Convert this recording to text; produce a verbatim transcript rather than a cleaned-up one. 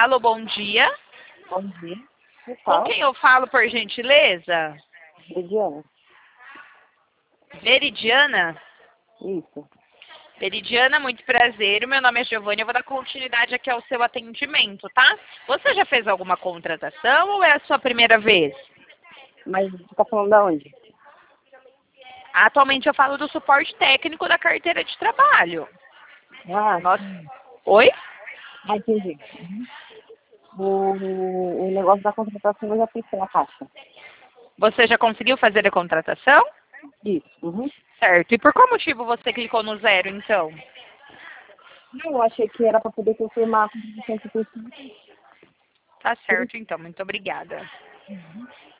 Alô, bom dia. Bom dia. Me Com fala. quem eu falo, por gentileza? Lidiana. Veridiana? Isso. Veridiana, muito prazer. O meu nome é Giovanni. Eu vou dar continuidade aqui ao seu atendimento, tá? Você já fez alguma contratação ou é a sua primeira vez? Mas você tá falando da onde? Atualmente eu falo do suporte técnico da carteira de trabalho. Ah, Nossa. Oi? ah entendi. Uhum. O, o negócio da contratação eu já fiz pela caixa. Você já conseguiu fazer a contratação? Isso. Uhum. Certo. E por qual motivo você clicou no zero, então? Não, eu achei que era para poder confirmar a contratação que eu fiz. Tá certo, então. Muito obrigada.